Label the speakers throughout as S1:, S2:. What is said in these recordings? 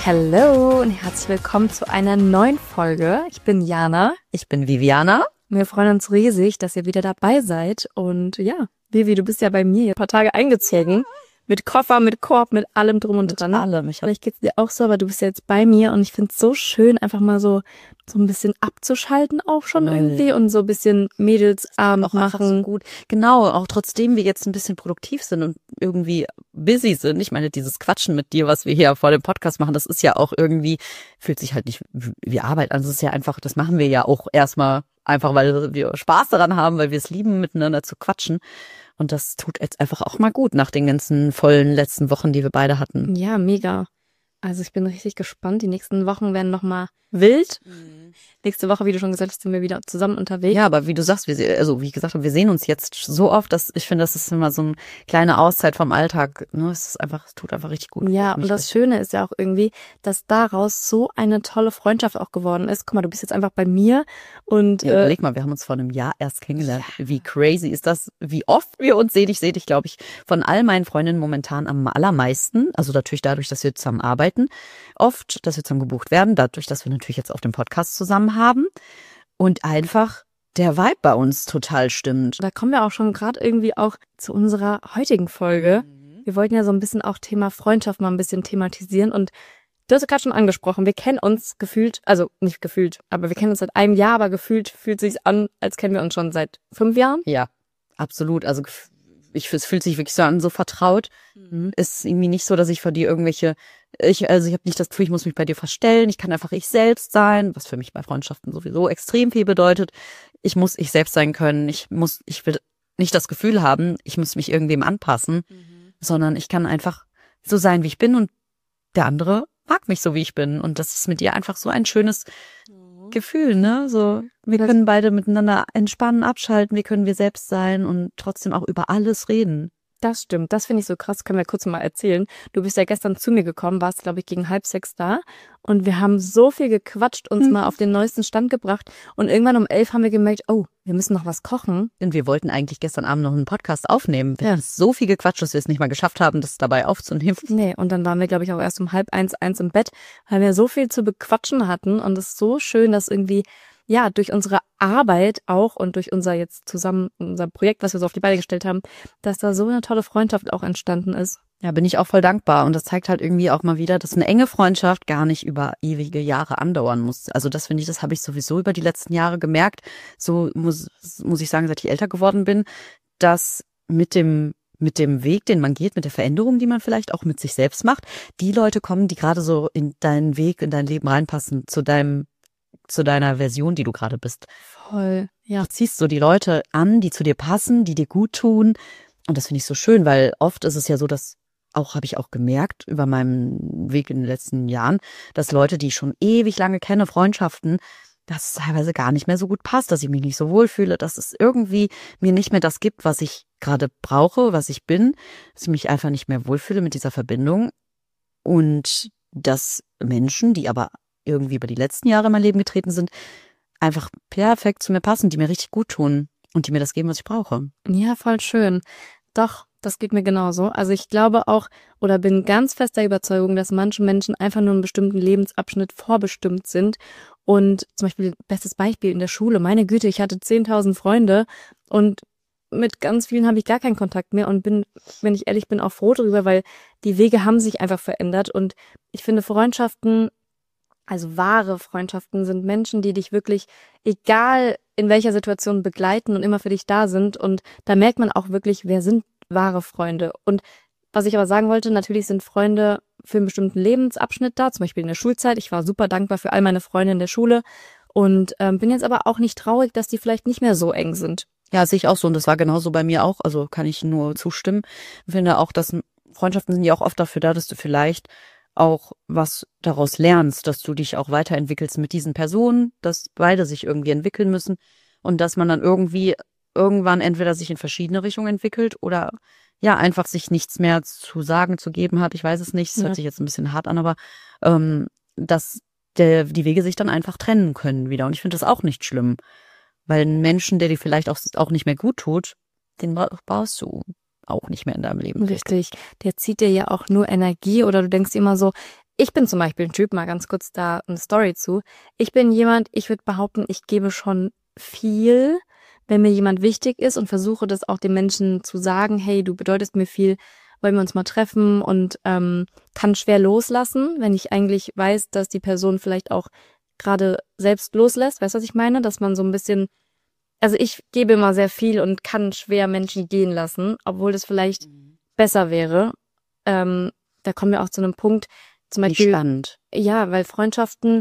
S1: Hallo und herzlich willkommen zu einer neuen Folge. Ich bin Jana.
S2: Ich bin Viviana.
S1: Wir freuen uns riesig, dass ihr wieder dabei seid. Und ja, Vivi, du bist ja bei mir ein paar Tage eingezogen. Mit Koffer, mit Korb, mit allem drum und dran.
S2: Mit allem.
S1: Vielleicht geht's dir auch so, aber du bist ja jetzt bei mir und ich finde es so schön, einfach mal so ein bisschen abzuschalten auch schon irgendwie und so ein bisschen Mädelsabend machen.
S2: So gut. Genau, auch trotzdem wir jetzt ein bisschen produktiv sind und irgendwie busy sind. Ich meine, dieses Quatschen mit dir, was wir hier vor dem Podcast machen, das ist ja auch irgendwie, fühlt sich halt nicht wie Arbeit an. Das ist ja einfach, das machen wir ja auch erstmal einfach, weil wir Spaß daran haben, weil wir es lieben, miteinander zu quatschen. Und das tut jetzt einfach auch mal gut nach den ganzen vollen letzten Wochen, die wir beide hatten.
S1: Ja, mega. Also ich bin richtig gespannt. Die nächsten Wochen werden nochmal wild. Nächste Woche, wie du schon gesagt hast, sind wir wieder zusammen unterwegs.
S2: Ja, aber wie du sagst, wie ich gesagt habe, wir sehen uns jetzt so oft, dass ich finde, das ist immer so eine kleine Auszeit vom Alltag. Ne? Es tut einfach richtig gut.
S1: Ja, und das Schöne ist ja auch irgendwie, dass daraus so eine tolle Freundschaft auch geworden ist. Guck mal, du bist jetzt einfach bei mir und
S2: ja, überleg mal, wir haben uns vor einem Jahr erst kennengelernt. Ja. Wie crazy ist das? Wie oft wir uns sehen? Ich sehe dich, glaube ich, von all meinen Freundinnen momentan am allermeisten. Also natürlich dadurch, dass wir zusammen arbeiten. Oft, dass wir zusammen gebucht werden. Dadurch, dass wir natürlich jetzt auf dem Podcast zusammen haben. Und einfach der Vibe bei uns total stimmt.
S1: Da kommen wir auch schon gerade irgendwie auch zu unserer heutigen Folge. Wir wollten ja so ein bisschen auch Thema Freundschaft mal ein bisschen thematisieren und du hast gerade schon angesprochen, wir kennen uns gefühlt, also nicht gefühlt, aber wir kennen uns seit einem Jahr, aber gefühlt fühlt sich's an, als kennen wir uns schon seit 5 Jahren.
S2: Ja, absolut. Also es fühlt sich wirklich so an, so vertraut. Ist irgendwie nicht so, dass ich vor dir ich habe nicht das Gefühl, ich muss mich bei dir verstellen. Ich kann einfach ich selbst sein, was für mich bei Freundschaften sowieso extrem viel bedeutet. Ich muss ich selbst sein können. Ich will nicht das Gefühl haben, ich muss mich irgendwem anpassen, sondern ich kann einfach so sein, wie ich bin und der andere mag mich so, wie ich bin. Und das ist mit dir einfach so ein schönes Gefühl, ne? So, wir können beide miteinander entspannen, abschalten, wir können wir selbst sein und trotzdem auch über alles reden.
S1: Das stimmt, das finde ich so krass, können wir kurz mal erzählen. Du bist ja gestern zu mir gekommen, warst, glaube ich, gegen 5:30 da und wir haben so viel gequatscht, uns mal auf den neuesten Stand gebracht und irgendwann um 11 haben wir gemerkt, oh, wir müssen noch was kochen.
S2: Und wir wollten eigentlich gestern Abend noch einen Podcast aufnehmen. Wir haben so viel gequatscht, dass wir es nicht mal geschafft haben, das dabei aufzunehmen.
S1: Nee, und dann waren wir, glaube ich, auch erst um 12:30 im Bett, weil wir so viel zu bequatschen hatten und es ist so schön, dass irgendwie ja, durch unsere Arbeit auch und durch unser Projekt, was wir so auf die Beine gestellt haben, dass da so eine tolle Freundschaft auch entstanden ist.
S2: Ja, bin ich auch voll dankbar. Und das zeigt halt irgendwie auch mal wieder, dass eine enge Freundschaft gar nicht über ewige Jahre andauern muss. Also das finde ich, das habe ich sowieso über die letzten Jahre gemerkt. So muss ich sagen, seit ich älter geworden bin, dass mit dem Weg, den man geht, mit der Veränderung, die man vielleicht auch mit sich selbst macht, die Leute kommen, die gerade so in deinen Weg, in dein Leben reinpassen, zu deiner Version, die du gerade bist.
S1: Voll, ja.
S2: Du ziehst so die Leute an, die zu dir passen, die dir gut tun. Und das finde ich so schön, weil oft ist es ja so, dass habe ich auch gemerkt über meinen Weg in den letzten Jahren, dass Leute, die ich schon ewig lange kenne, Freundschaften, dass es teilweise gar nicht mehr so gut passt, dass ich mich nicht so wohlfühle, dass es irgendwie mir nicht mehr das gibt, was ich gerade brauche, was ich bin, dass ich mich einfach nicht mehr wohlfühle mit dieser Verbindung. Und dass Menschen, die aber irgendwie über die letzten Jahre in mein Leben getreten sind, einfach perfekt zu mir passen, die mir richtig gut tun und die mir das geben, was ich brauche.
S1: Ja, voll schön. Doch, das geht mir genauso. Also ich glaube auch oder bin ganz fest der Überzeugung, dass manche Menschen einfach nur einen bestimmten Lebensabschnitt vorbestimmt sind. Und zum Beispiel, bestes Beispiel in der Schule, meine Güte, ich hatte 10.000 Freunde und mit ganz vielen habe ich gar keinen Kontakt mehr und bin, wenn ich ehrlich bin, auch froh darüber, weil die Wege haben sich einfach verändert. Und ich finde Freundschaften, also wahre Freundschaften sind Menschen, die dich wirklich, egal in welcher Situation, begleiten und immer für dich da sind. Und da merkt man auch wirklich, wer sind wahre Freunde. Und was ich aber sagen wollte, natürlich sind Freunde für einen bestimmten Lebensabschnitt da, zum Beispiel in der Schulzeit. Ich war super dankbar für all meine Freunde in der Schule und bin jetzt aber auch nicht traurig, dass die vielleicht nicht mehr so eng sind.
S2: Ja, sehe ich auch so und das war genauso bei mir auch, also kann ich nur zustimmen. Ich finde auch, dass Freundschaften sind ja auch oft dafür da, dass du vielleicht auch was daraus lernst, dass du dich auch weiterentwickelst mit diesen Personen, dass beide sich irgendwie entwickeln müssen und dass man dann irgendwann entweder sich in verschiedene Richtungen entwickelt oder ja einfach sich nichts mehr zu sagen, zu geben hat. Ich weiß es nicht, es hört sich jetzt ein bisschen hart an, aber dass die Wege sich dann einfach trennen können wieder. Und ich finde das auch nicht schlimm, weil ein Menschen, der dir vielleicht auch nicht mehr gut tut, den brauchst du auch nicht mehr in deinem Leben.
S1: Richtig, der zieht dir ja auch nur Energie oder du denkst immer so, ich bin zum Beispiel ein Typ, mal ganz kurz da eine Story zu. Ich bin jemand, ich würde behaupten, ich gebe schon viel, wenn mir jemand wichtig ist und versuche das auch den Menschen zu sagen, hey, du bedeutest mir viel, wollen wir uns mal treffen und kann schwer loslassen, wenn ich eigentlich weiß, dass die Person vielleicht auch gerade selbst loslässt. Weißt du, was ich meine? Dass man so ein bisschen, also ich gebe immer sehr viel und kann schwer Menschen gehen lassen, obwohl das vielleicht besser wäre. Da kommen wir auch zu einem Punkt, zum
S2: Wie
S1: Beispiel,
S2: spannend.
S1: ja, weil Freundschaften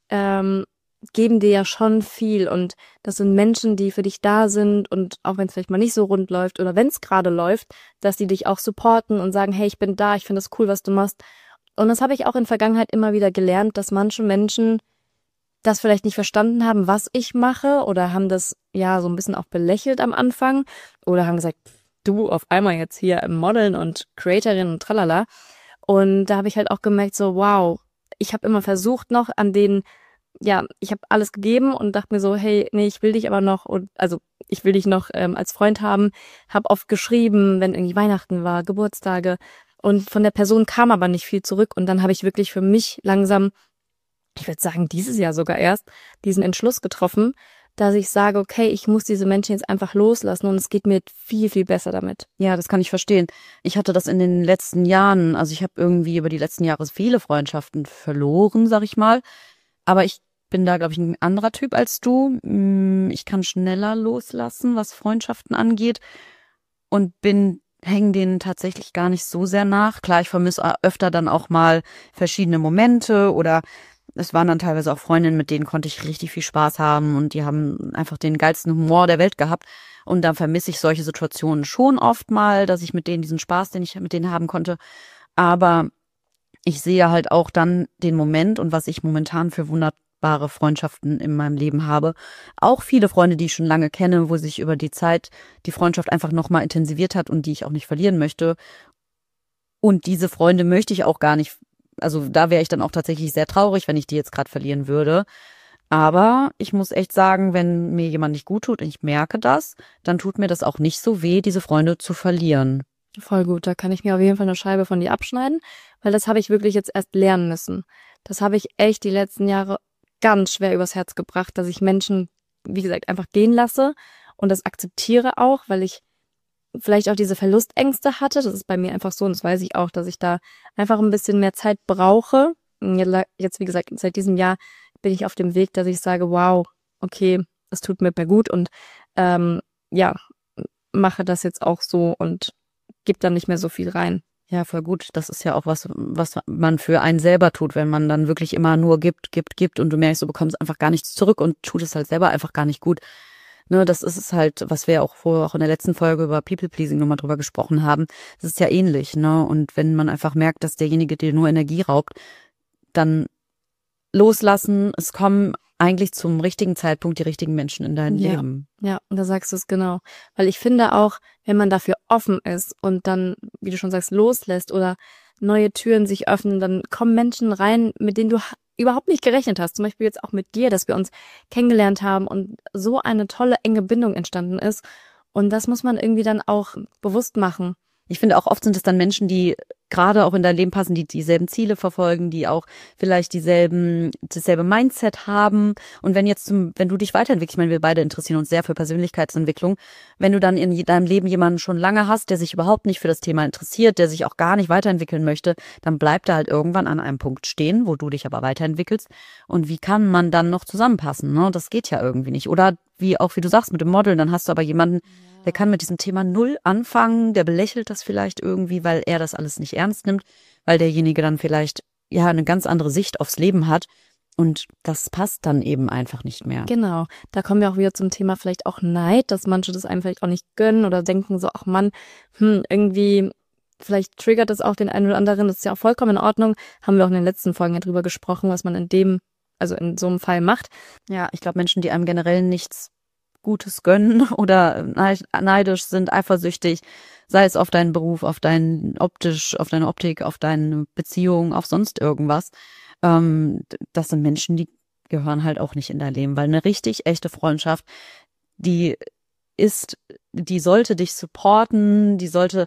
S1: geben dir ja schon viel und das sind Menschen, die für dich da sind und auch wenn es vielleicht mal nicht so rund läuft oder wenn es gerade läuft, dass die dich auch supporten und sagen, hey, ich bin da, ich finde es cool, was du machst. Und das habe ich auch in Vergangenheit immer wieder gelernt, dass manche Menschen das vielleicht nicht verstanden haben, was ich mache oder haben das ja so ein bisschen auch belächelt am Anfang oder haben gesagt, du auf einmal jetzt hier im Modeln und Creatorin und tralala. Und da habe ich halt auch gemerkt, so wow, ich habe immer versucht noch an denen, ja, ich habe alles gegeben und dachte mir so, hey, nee, ich will dich aber noch und also ich will dich noch als Freund haben, habe oft geschrieben, wenn irgendwie Weihnachten war, Geburtstage und von der Person kam aber nicht viel zurück und dann habe ich wirklich für mich langsam, ich würde sagen, dieses Jahr sogar erst diesen Entschluss getroffen, dass ich sage, okay, ich muss diese Menschen jetzt einfach loslassen und es geht mir viel, viel besser damit.
S2: Ja, das kann ich verstehen. Ich hatte das in den letzten Jahren, also ich habe irgendwie über die letzten Jahre viele Freundschaften verloren, sag ich mal. Aber ich bin da, glaube ich, ein anderer Typ als du. Ich kann schneller loslassen, was Freundschaften angeht und hängen denen tatsächlich gar nicht so sehr nach. Klar, ich vermisse öfter dann auch mal verschiedene Momente oder es waren dann teilweise auch Freundinnen, mit denen konnte ich richtig viel Spaß haben und die haben einfach den geilsten Humor der Welt gehabt. Und dann vermisse ich solche Situationen schon oft mal, dass ich mit denen diesen Spaß, den ich mit denen haben konnte. Aber ich sehe halt auch dann den Moment und was ich momentan für wunderbare Freundschaften in meinem Leben habe. Auch viele Freunde, die ich schon lange kenne, wo sich über die Zeit die Freundschaft einfach nochmal intensiviert hat und die ich auch nicht verlieren möchte. Und diese Freunde möchte ich auch gar nicht, also da wäre ich dann auch tatsächlich sehr traurig, wenn ich die jetzt gerade verlieren würde. Aber ich muss echt sagen, wenn mir jemand nicht gut tut und ich merke das, dann tut mir das auch nicht so weh, diese Freunde zu verlieren.
S1: Voll gut, da kann ich mir auf jeden Fall eine Scheibe von dir abschneiden, weil das habe ich wirklich jetzt erst lernen müssen. Das habe ich echt die letzten Jahre ganz schwer übers Herz gebracht, dass ich Menschen, wie gesagt, einfach gehen lasse und das akzeptiere auch, weil ich vielleicht auch diese Verlustängste hatte. Das ist bei mir einfach so und das weiß ich auch, dass ich da einfach ein bisschen mehr Zeit brauche. Jetzt, wie gesagt, seit diesem Jahr bin ich auf dem Weg, dass ich sage, wow, okay, es tut mir mehr gut und ja, mache das jetzt auch so und gebe dann nicht mehr so viel rein.
S2: Ja, voll gut. Das ist ja auch was man für einen selber tut, wenn man dann wirklich immer nur gibt und du merkst, du bekommst einfach gar nichts zurück und tut es halt selber einfach gar nicht gut. Ne, das ist es halt, was wir auch vorher auch in der letzten Folge über People-Pleasing nochmal drüber gesprochen haben. Das ist ja ähnlich, ne? Und wenn man einfach merkt, dass derjenige dir nur Energie raubt, dann loslassen, es kommen eigentlich zum richtigen Zeitpunkt die richtigen Menschen in dein Leben.
S1: Ja, und da sagst du es genau. Weil ich finde auch, wenn man dafür offen ist und dann, wie du schon sagst, loslässt oder neue Türen sich öffnen, dann kommen Menschen rein, mit denen du überhaupt nicht gerechnet hast. Zum Beispiel jetzt auch mit dir, dass wir uns kennengelernt haben und so eine tolle, enge Bindung entstanden ist. Und das muss man irgendwie dann auch bewusst machen.
S2: Ich finde auch oft sind es dann Menschen, die gerade auch in dein Leben passen, die dieselben Ziele verfolgen, die auch vielleicht dasselbe Mindset haben. Und wenn du dich weiterentwickelst, ich meine, wir beide interessieren uns sehr für Persönlichkeitsentwicklung, wenn du dann in deinem Leben jemanden schon lange hast, der sich überhaupt nicht für das Thema interessiert, der sich auch gar nicht weiterentwickeln möchte, dann bleibt er halt irgendwann an einem Punkt stehen, wo du dich aber weiterentwickelst. Und wie kann man dann noch zusammenpassen? Ne? Das geht ja irgendwie nicht. Oder wie du sagst, mit dem Modeln, dann hast du aber jemanden, der kann mit diesem Thema null anfangen, der belächelt das vielleicht irgendwie, weil er das alles nicht ernst nimmt, weil derjenige dann vielleicht ja eine ganz andere Sicht aufs Leben hat und das passt dann eben einfach nicht mehr.
S1: Genau, da kommen wir auch wieder zum Thema vielleicht auch Neid, dass manche das einem vielleicht auch nicht gönnen oder denken so, ach Mann, irgendwie, vielleicht triggert das auch den einen oder anderen, das ist ja auch vollkommen in Ordnung, haben wir auch in den letzten Folgen ja drüber gesprochen, was man in so einem Fall macht.
S2: Ja, ich glaube, Menschen, die einem generell nichts Gutes gönnen oder neidisch sind, eifersüchtig, sei es auf deinen Beruf, auf deine Optik, auf deine Beziehung, auf sonst irgendwas. Das sind Menschen, die gehören halt auch nicht in dein Leben, weil eine richtig echte Freundschaft, die ist, die sollte dich supporten, die sollte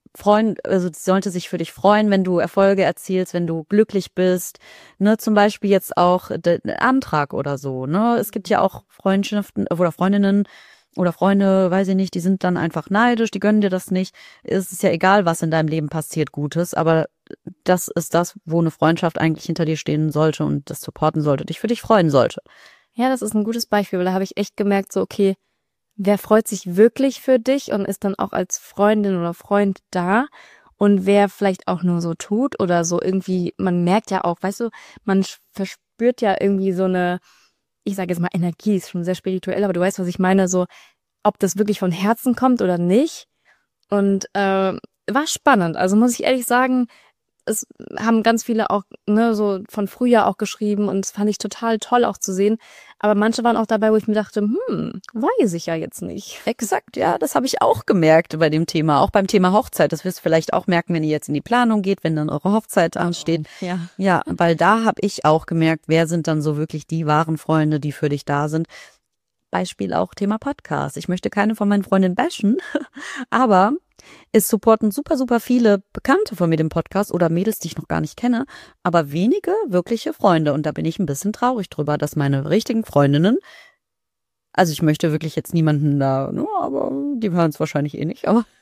S2: sich für dich freuen, wenn du Erfolge erzielst, wenn du glücklich bist, ne, zum Beispiel jetzt auch der Antrag oder so, ne, es gibt ja auch Freundschaften oder Freundinnen oder Freunde, weiß ich nicht, die sind dann einfach neidisch, die gönnen dir das nicht, es ist ja egal, was in deinem Leben passiert, Gutes, aber das ist das, wo eine Freundschaft eigentlich hinter dir stehen sollte und das supporten sollte, dich für dich freuen sollte.
S1: Ja, das ist ein gutes Beispiel, weil da habe ich echt gemerkt, so okay, wer freut sich wirklich für dich und ist dann auch als Freundin oder Freund da und wer vielleicht auch nur so tut oder so irgendwie, man merkt ja auch, weißt du, man verspürt ja irgendwie so eine, ich sage jetzt mal Energie, ist schon sehr spirituell, aber du weißt, was ich meine, so ob das wirklich von Herzen kommt oder nicht und war spannend, also muss ich ehrlich sagen, es haben ganz viele auch, ne, so von früher auch geschrieben und das fand ich total toll auch zu sehen. Aber manche waren auch dabei, wo ich mir dachte, weiß ich ja jetzt nicht.
S2: Exakt, ja, das habe ich auch gemerkt bei dem Thema, auch beim Thema Hochzeit. Das wirst du vielleicht auch merken, wenn ihr jetzt in die Planung geht, wenn dann eure Hochzeit ansteht. Ja, weil da habe ich auch gemerkt, wer sind dann so wirklich die wahren Freunde, die für dich da sind. Beispiel auch Thema Podcast. Ich möchte keine von meinen Freundinnen bashen, aber es supporten super, super viele Bekannte von mir den Podcast oder Mädels, die ich noch gar nicht kenne, aber wenige wirkliche Freunde. Und da bin ich ein bisschen traurig drüber, dass meine richtigen Freundinnen, also ich möchte wirklich jetzt niemanden da, no, aber die hören es wahrscheinlich eh nicht, aber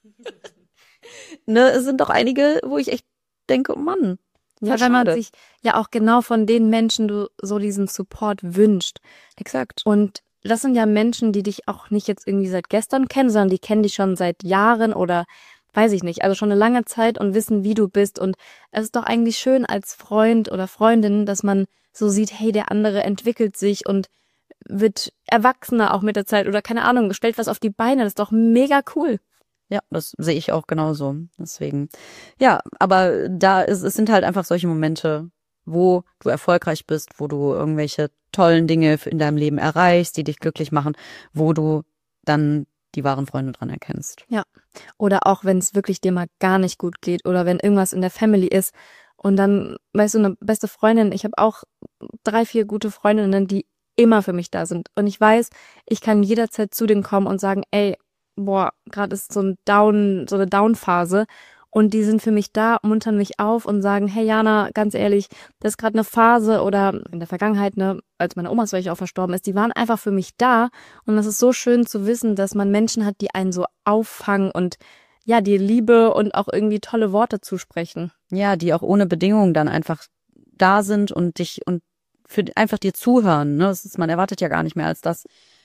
S2: ne, es sind doch einige, wo ich echt denke, oh Mann.
S1: Ja, weil man sich ja auch genau von den Menschen du so diesen Support wünscht.
S2: Exakt.
S1: Und das sind ja Menschen, die dich auch nicht jetzt irgendwie seit gestern kennen, sondern die kennen dich schon seit Jahren oder weiß ich nicht, also schon eine lange Zeit und wissen, wie du bist. Und es ist doch eigentlich schön als Freund oder Freundin, dass man so sieht, hey, der andere entwickelt sich und wird erwachsener auch mit der Zeit oder keine Ahnung, stellt was auf die Beine. Das ist doch mega cool.
S2: Ja, das sehe ich auch genauso. Deswegen, ja, aber es sind halt einfach solche Momente, wo du erfolgreich bist, wo du irgendwelche tollen Dinge in deinem Leben erreichst, die dich glücklich machen, wo du dann die wahren Freunde dran erkennst.
S1: Ja, oder auch wenn es wirklich dir mal gar nicht gut geht oder wenn irgendwas in der Family ist und dann, weißt du, eine beste Freundin, ich habe auch 3, 4 gute Freundinnen, die immer für mich da sind und ich weiß, ich kann jederzeit zu denen kommen und sagen, ey, boah, gerade ist so eine Down-Phase und die sind für mich da, muntern mich auf und sagen, hey Jana, ganz ehrlich, das ist gerade eine Phase oder in der Vergangenheit, ne, als meine Oma zum Beispiel auch verstorben ist, die waren einfach für mich da und das ist so schön zu wissen, dass man Menschen hat, die einen so auffangen und ja, die Liebe und auch irgendwie tolle Worte zusprechen.
S2: Ja, die auch ohne Bedingungen dann einfach da sind und einfach dir zuhören, ne, man erwartet ja gar nicht mehr als das,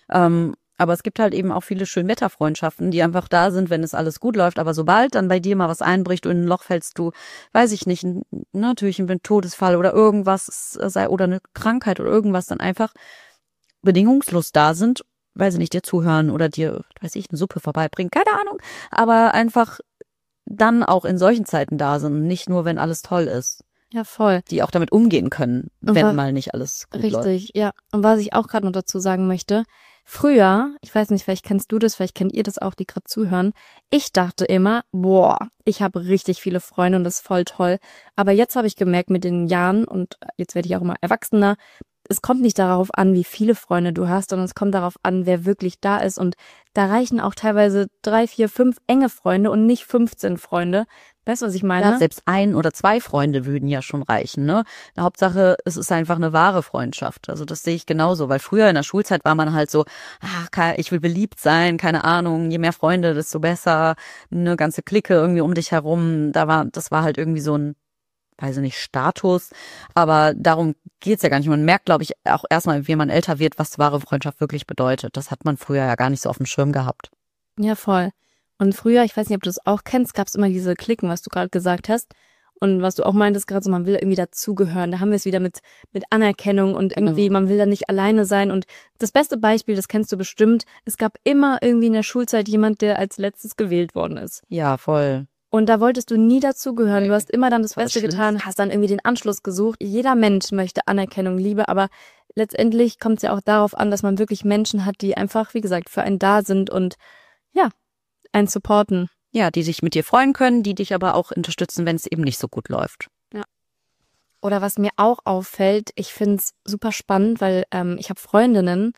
S2: aber es gibt halt eben auch viele Schönwetterfreundschaften, die einfach da sind, wenn es alles gut läuft. Aber sobald dann bei dir mal was einbricht und in ein Loch fällst, du, weiß ich nicht, natürlich ein Todesfall oder irgendwas sei oder eine Krankheit oder irgendwas, dann einfach bedingungslos da sind, weiß ich nicht, dir zuhören oder dir, weiß ich, eine Suppe vorbeibringen, keine Ahnung. Aber einfach dann auch in solchen Zeiten da sind und nicht nur, wenn alles toll ist.
S1: Ja, voll.
S2: Die auch damit umgehen können, wenn mal nicht alles gut läuft.
S1: Richtig, ja. Und was ich auch gerade noch dazu sagen möchte, früher, ich weiß nicht, vielleicht kennst du das, vielleicht kennt ihr das auch, die gerade zuhören, ich dachte immer, boah, ich habe richtig viele Freunde und das ist voll toll. Aber jetzt habe ich gemerkt mit den Jahren und jetzt werde ich auch immer erwachsener, es kommt nicht darauf an, wie viele Freunde du hast, sondern es kommt darauf an, wer wirklich da ist. Und da reichen auch teilweise 3, 4, 5 enge Freunde und nicht 15 Freunde. Weißt du, was ich meine?
S2: Ja, selbst 1 oder 2 Freunde würden ja schon reichen, ne? Die Hauptsache, es ist einfach eine wahre Freundschaft. Also das sehe ich genauso, weil früher in der Schulzeit war man halt so, ich will beliebt sein, keine Ahnung, je mehr Freunde, desto besser, eine ganze Clique irgendwie um dich herum. Das war halt irgendwie so ein, weiß ich nicht, Status, aber darum geht's ja gar nicht. Man merkt, glaube ich, auch erstmal, wie man älter wird, was wahre Freundschaft wirklich bedeutet. Das hat man früher ja gar nicht so auf dem Schirm gehabt.
S1: Ja, voll. Und früher, ich weiß nicht, ob du das auch kennst, gab es immer diese Klicken, was du gerade gesagt hast. Und was du auch meintest gerade so, man will irgendwie dazugehören. Da haben wir es wieder mit Anerkennung und irgendwie, man will da nicht alleine sein. Und das beste Beispiel, das kennst du bestimmt, es gab immer irgendwie in der Schulzeit jemand, der als letztes gewählt worden ist.
S2: Ja, voll.
S1: Und da wolltest du nie dazugehören. Du hast immer dann das Beste getan, hast dann irgendwie den Anschluss gesucht. Jeder Mensch möchte Anerkennung, Liebe, aber letztendlich kommt es ja auch darauf an, dass man wirklich Menschen hat, die einfach, wie gesagt, für einen da sind und ja, einen supporten.
S2: Ja, die sich mit dir freuen können, die dich aber auch unterstützen, wenn es eben nicht so gut läuft.
S1: Ja. Oder was mir auch auffällt, ich finde es super spannend, weil ich habe Freundinnen,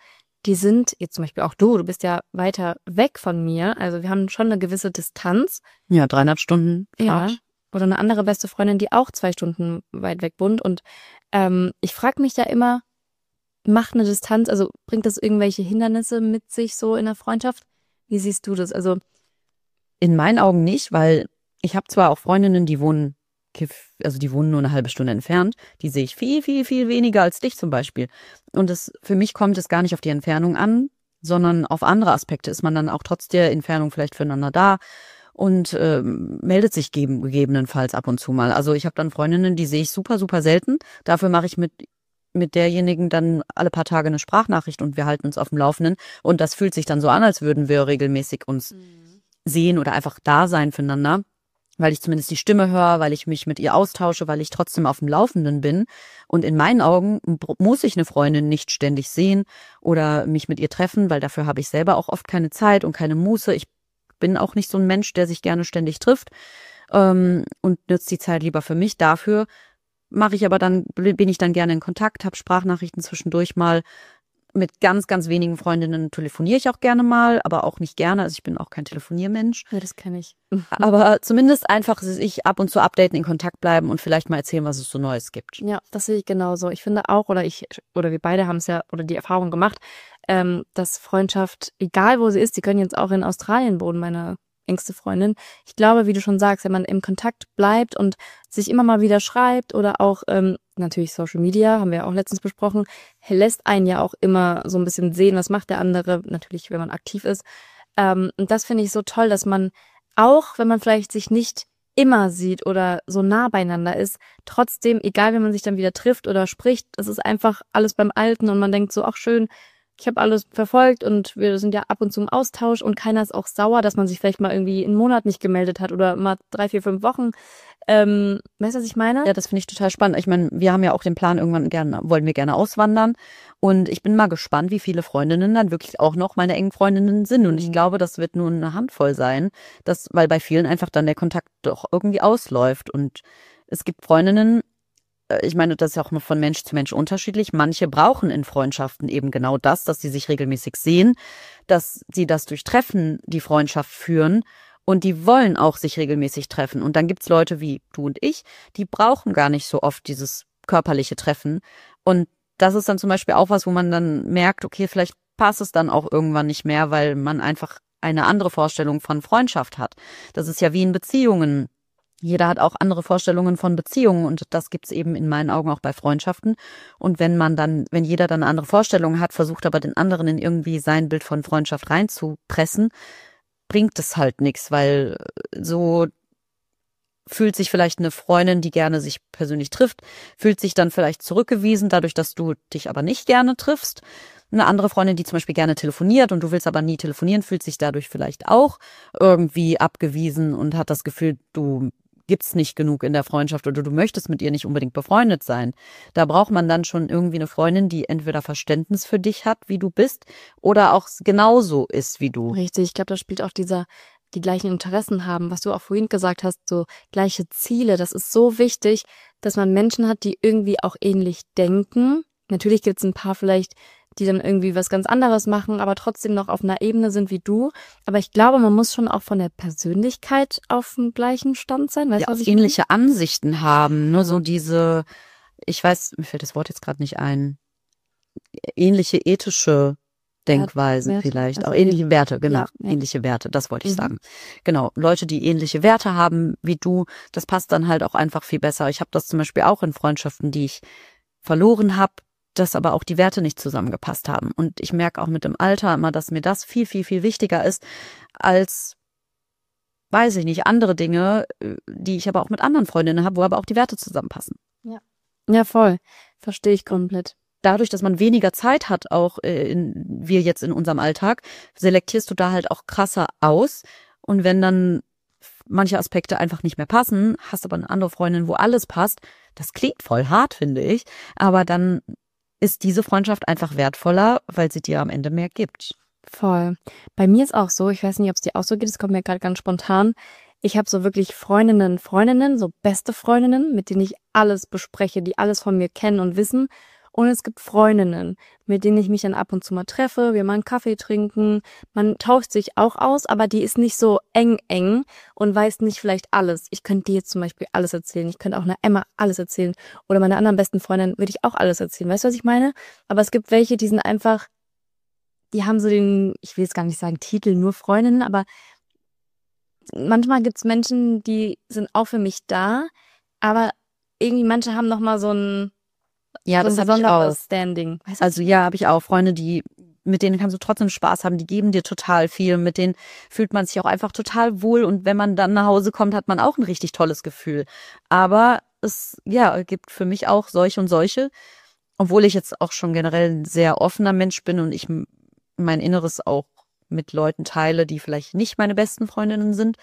S1: die sind, jetzt zum Beispiel auch du bist ja weiter weg von mir, also wir haben schon eine gewisse Distanz.
S2: Ja, 3,5 Stunden Fahrt.
S1: Ja, oder eine andere beste Freundin, die auch 2 Stunden weit weg wohnt. Und ich frage mich da immer, macht eine Distanz, also bringt das irgendwelche Hindernisse mit sich so in der Freundschaft? Wie siehst du das? Also
S2: In meinen Augen nicht, weil ich habe zwar auch Freundinnen, die wohnen nur eine halbe Stunde entfernt. Die sehe ich viel, viel, viel weniger als dich zum Beispiel. Und für mich kommt es gar nicht auf die Entfernung an, sondern auf andere Aspekte. Ist man dann auch trotz der Entfernung vielleicht füreinander da und meldet sich gegebenenfalls ab und zu mal. Also ich habe dann Freundinnen, die sehe ich super, super selten. Dafür mache ich mit derjenigen dann alle paar Tage eine Sprachnachricht und wir halten uns auf dem Laufenden. Und das fühlt sich dann so an, als würden wir regelmäßig uns sehen oder einfach da sein füreinander, weil ich zumindest die Stimme höre, weil ich mich mit ihr austausche, weil ich trotzdem auf dem Laufenden bin. Und in meinen Augen muss ich eine Freundin nicht ständig sehen oder mich mit ihr treffen, weil dafür habe ich selber auch oft keine Zeit und keine Muße. Ich bin auch nicht so ein Mensch, der sich gerne ständig trifft und nutzt die Zeit lieber für mich. Dafür bin ich dann gerne in Kontakt, habe Sprachnachrichten zwischendurch mal. Mit ganz, ganz wenigen Freundinnen telefoniere ich auch gerne mal, aber auch nicht gerne. Also ich bin auch kein Telefoniermensch.
S1: ja, das kenne ich.
S2: Aber zumindest einfach sich ab und zu updaten, in Kontakt bleiben und vielleicht mal erzählen, was es so Neues gibt.
S1: Ja, das sehe ich genauso. Ich finde auch, oder wir beide haben es ja, oder die Erfahrung gemacht, dass Freundschaft, egal wo sie ist, die können jetzt auch in Australien wohnen, meine engste Freundin. Ich glaube, wie du schon sagst, wenn man im Kontakt bleibt und sich immer mal wieder schreibt oder auch natürlich Social Media, haben wir ja auch letztens besprochen, lässt einen ja auch immer so ein bisschen sehen, was macht der andere, natürlich, wenn man aktiv ist. Und das finde ich so toll, dass man auch, wenn man vielleicht sich nicht immer sieht oder so nah beieinander ist, trotzdem, egal wenn man sich dann wieder trifft oder spricht, es ist einfach alles beim Alten und man denkt so, ach schön, ich habe alles verfolgt und wir sind ja ab und zu im Austausch und keiner ist auch sauer, dass man sich vielleicht mal irgendwie einen Monat nicht gemeldet hat oder mal 3, 4, 5 Wochen. Weißt du, was ich meine?
S2: Ja, das finde ich total spannend. Ich meine, wir haben ja auch den Plan, wollen wir gerne auswandern. Und ich bin mal gespannt, wie viele Freundinnen dann wirklich auch noch meine engen Freundinnen sind. Und ich glaube, das wird nur eine Handvoll sein, weil bei vielen einfach dann der Kontakt doch irgendwie ausläuft. Und es gibt Freundinnen, ich meine, das ist ja auch von Mensch zu Mensch unterschiedlich. Manche brauchen in Freundschaften eben genau das, dass sie sich regelmäßig sehen, dass sie das durch Treffen die Freundschaft führen und die wollen auch sich regelmäßig treffen. Und dann gibt's Leute wie du und ich, die brauchen gar nicht so oft dieses körperliche Treffen. Und das ist dann zum Beispiel auch was, wo man dann merkt, okay, vielleicht passt es dann auch irgendwann nicht mehr, weil man einfach eine andere Vorstellung von Freundschaft hat. Das ist ja wie in Beziehungen. Jeder hat auch andere Vorstellungen von Beziehungen und das gibt's eben in meinen Augen auch bei Freundschaften. Und wenn jeder dann eine andere Vorstellung hat, versucht aber den anderen in irgendwie sein Bild von Freundschaft reinzupressen, bringt es halt nichts, weil so fühlt sich vielleicht eine Freundin, die gerne sich persönlich trifft, fühlt sich dann vielleicht zurückgewiesen, dadurch, dass du dich aber nicht gerne triffst. Eine andere Freundin, die zum Beispiel gerne telefoniert und du willst aber nie telefonieren, fühlt sich dadurch vielleicht auch irgendwie abgewiesen und hat das Gefühl, du gibt's nicht genug in der Freundschaft oder du möchtest mit ihr nicht unbedingt befreundet sein. Da braucht man dann schon irgendwie eine Freundin, die entweder Verständnis für dich hat, wie du bist, oder auch genauso ist wie du.
S1: Richtig, ich glaube, da spielt auch die gleichen Interessen haben, was du auch vorhin gesagt hast, so gleiche Ziele. Das ist so wichtig, dass man Menschen hat, die irgendwie auch ähnlich denken. Natürlich gibt's ein paar vielleicht, die dann irgendwie was ganz anderes machen, aber trotzdem noch auf einer Ebene sind wie du. Aber ich glaube, man muss schon auch von der Persönlichkeit auf dem gleichen Stand sein. Weißt du, was ich meine?
S2: Ähnliche Ansichten haben, nur so diese, ich weiß, mir fällt das Wort jetzt gerade nicht ein, ähnliche ethische Denkweisen
S1: Werte,
S2: vielleicht,
S1: also
S2: auch ähnliche Werte, genau,
S1: ja.
S2: ähnliche Werte, das wollte ich sagen. Genau, Leute, die ähnliche Werte haben wie du, das passt dann halt auch einfach viel besser. Ich habe das zum Beispiel auch in Freundschaften, die ich verloren habe, dass aber auch die Werte nicht zusammengepasst haben. Und ich merke auch mit dem Alter immer, dass mir das viel, viel, viel wichtiger ist als, weiß ich nicht, andere Dinge, die ich aber auch mit anderen Freundinnen habe, wo aber auch die Werte zusammenpassen.
S1: Ja, voll. Verstehe ich komplett.
S2: Dadurch, dass man weniger Zeit hat, auch wir jetzt in unserem Alltag, selektierst du da halt auch krasser aus. Und wenn dann manche Aspekte einfach nicht mehr passen, hast aber eine andere Freundin, wo alles passt, das klingt voll hart, finde ich, aber dann ist diese Freundschaft einfach wertvoller, weil sie dir am Ende mehr gibt.
S1: Voll. Bei mir ist auch so, ich weiß nicht, ob es dir auch so geht, es kommt mir gerade ganz spontan. Ich habe so wirklich Freundinnen, so beste Freundinnen, mit denen ich alles bespreche, die alles von mir kennen und wissen. Und es gibt Freundinnen, mit denen ich mich dann ab und zu mal treffe, wir mal einen Kaffee trinken. Man tauscht sich auch aus, aber die ist nicht so eng und weiß nicht vielleicht alles. Ich könnte dir jetzt zum Beispiel alles erzählen. Ich könnte auch einer Emma alles erzählen. Oder meiner anderen besten Freundin würde ich auch alles erzählen. Weißt du, was ich meine? Aber es gibt welche, die sind einfach, die haben so den, ich will jetzt gar nicht sagen Titel, nur Freundinnen, aber manchmal gibt's Menschen, die sind auch für mich da, aber irgendwie manche haben nochmal so ein
S2: das habe ich
S1: besonderes
S2: auch.
S1: Standing. Weißt du?
S2: Also ja, habe ich auch Freunde, mit denen kannst du trotzdem Spaß haben, die geben dir total viel, mit denen fühlt man sich auch einfach total wohl und wenn man dann nach Hause kommt, hat man auch ein richtig tolles Gefühl. Aber es gibt für mich auch solche und solche, obwohl ich jetzt auch schon generell ein sehr offener Mensch bin und ich mein Inneres auch mit Leuten teile, die vielleicht nicht meine besten Freundinnen sind.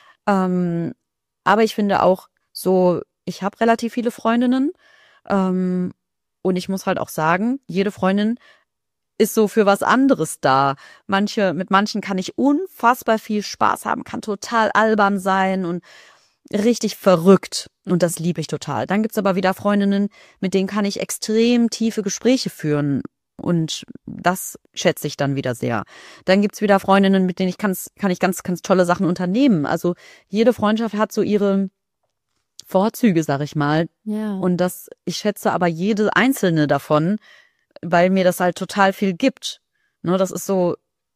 S2: Aber ich finde auch so, ich habe relativ viele Freundinnen und ich muss halt auch sagen, jede Freundin ist so für was anderes da. Mit manchen kann ich unfassbar viel Spaß haben, kann total albern sein und richtig verrückt. Und das liebe ich total. Dann gibt's aber wieder Freundinnen, mit denen kann ich extrem tiefe Gespräche führen. Und das schätze ich dann wieder sehr. Dann gibt's wieder Freundinnen, mit denen kann ich ganz, ganz tolle Sachen unternehmen. Also jede Freundschaft hat so ihre Vorzüge, sag ich mal.
S1: Ja.
S2: Und ich schätze aber jede einzelne davon, weil mir das halt total viel gibt. Ne, das ist so.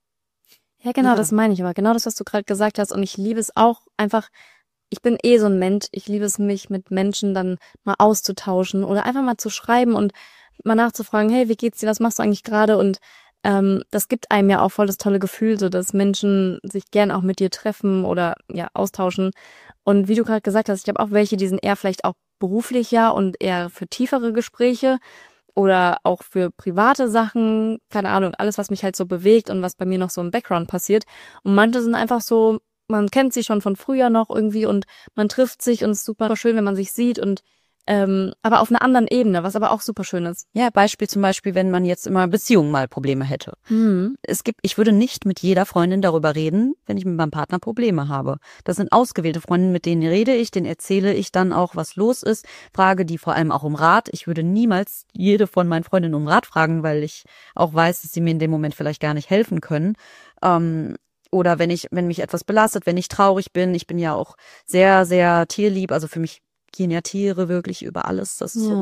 S1: Ja, genau,
S2: Ja.
S1: das meine ich aber. Genau das, was du gerade gesagt hast. Und ich liebe es auch einfach, ich bin so ein Mensch. Ich liebe es, mich mit Menschen dann mal auszutauschen oder einfach mal zu schreiben und mal nachzufragen, hey, wie geht's dir, was machst du eigentlich gerade? Und das gibt einem ja auch voll das tolle Gefühl, so dass Menschen sich gern auch mit dir treffen oder ja austauschen. Und wie du gerade gesagt hast, ich habe auch welche, die sind eher vielleicht auch beruflicher und eher für tiefere Gespräche oder auch für private Sachen, keine Ahnung, alles, was mich halt so bewegt und was bei mir noch so im Background passiert. Und manche sind einfach so, man kennt sie schon von früher noch irgendwie und man trifft sich und es ist super schön, wenn man sich sieht und aber auf einer anderen Ebene, was aber auch super schön ist.
S2: Ja, zum Beispiel, wenn man jetzt immer Beziehungen mal Probleme hätte. Ich würde nicht mit jeder Freundin darüber reden, wenn ich mit meinem Partner Probleme habe. Das sind ausgewählte Freundinnen, mit denen rede ich, denen erzähle ich dann auch, was los ist, frage die vor allem auch um Rat. Ich würde niemals jede von meinen Freundinnen um Rat fragen, weil ich auch weiß, dass sie mir in dem Moment vielleicht gar nicht helfen können. Oder wenn mich etwas belastet, wenn ich traurig bin. Ich bin ja auch sehr, sehr tierlieb, also für mich gehen ja Tiere wirklich über alles. Das ist so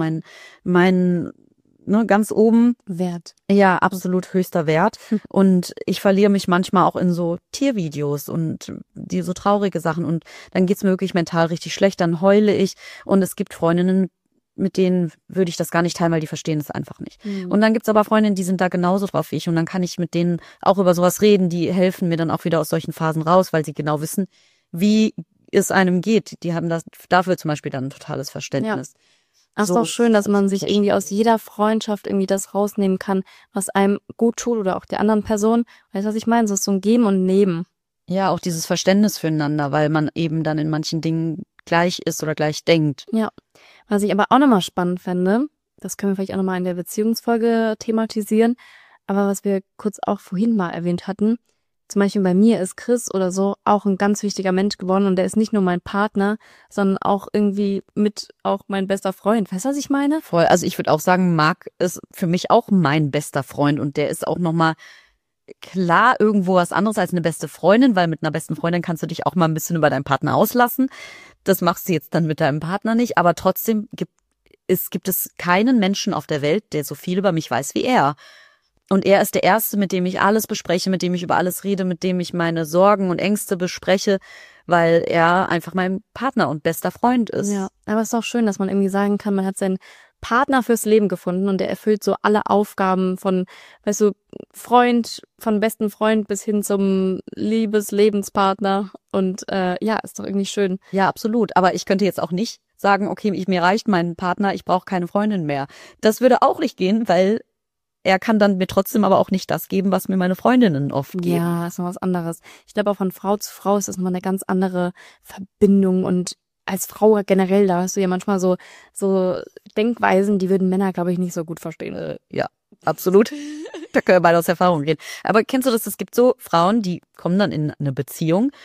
S2: mein ganz oben.
S1: Wert.
S2: Ja, absolut höchster Wert. Und ich verliere mich manchmal auch in so Tiervideos und die so traurige Sachen. Und dann geht's mir wirklich mental richtig schlecht. Dann heule ich. Und es gibt Freundinnen, mit denen würde ich das gar nicht teilen, weil die verstehen es einfach nicht. Und dann gibt's aber Freundinnen, die sind da genauso drauf wie ich. Und dann kann ich mit denen auch über sowas reden. Die helfen mir dann auch wieder aus solchen Phasen raus, weil sie genau wissen, wie es einem geht. Die haben dafür zum Beispiel dann ein totales Verständnis.
S1: Ja. Ach, ist doch schön, dass man sich irgendwie aus jeder Freundschaft irgendwie das rausnehmen kann, was einem gut tut oder auch der anderen Person. Weißt du, was ich meine? So ist so ein Geben und Nehmen.
S2: Ja, auch dieses Verständnis füreinander, weil man eben dann in manchen Dingen gleich ist oder gleich denkt.
S1: Ja. Was ich aber auch nochmal spannend fände, das können wir vielleicht auch nochmal in der Beziehungsfolge thematisieren, aber was wir kurz auch vorhin mal erwähnt hatten, zum Beispiel bei mir ist Chris oder so auch ein ganz wichtiger Mensch geworden und der ist nicht nur mein Partner, sondern auch irgendwie mit auch mein bester Freund. Weißt du, was ich meine?
S2: Voll. Also ich würde auch sagen, Marc ist für mich auch mein bester Freund und der ist auch nochmal klar irgendwo was anderes als eine beste Freundin, weil mit einer besten Freundin kannst du dich auch mal ein bisschen über deinen Partner auslassen. Das machst du jetzt dann mit deinem Partner nicht, aber trotzdem gibt es keinen Menschen auf der Welt, der so viel über mich weiß wie er. Und er ist der Erste, mit dem ich alles bespreche, mit dem ich über alles rede, mit dem ich meine Sorgen und Ängste bespreche, weil er einfach mein Partner und bester Freund ist.
S1: Ja, aber es ist auch schön, dass man irgendwie sagen kann, man hat seinen Partner fürs Leben gefunden und der erfüllt so alle Aufgaben von, weißt du, Freund, von besten Freund bis hin zum Lebenspartner und ist doch irgendwie schön.
S2: Ja, absolut. Aber ich könnte jetzt auch nicht sagen, okay, mir reicht mein Partner, ich brauche keine Freundin mehr. Das würde auch nicht gehen, weil er kann dann mir trotzdem aber auch nicht das geben, was mir meine Freundinnen oft geben.
S1: Ja, ist noch was anderes. Ich glaube, auch von Frau zu Frau ist das nochmal eine ganz andere Verbindung und als Frau generell, da hast du ja manchmal so Denkweisen, die würden Männer, glaube ich, nicht so gut verstehen.
S2: Ja, absolut. Da können wir beide aus Erfahrung reden. Aber kennst du das? Es gibt so Frauen, die kommen dann in eine Beziehung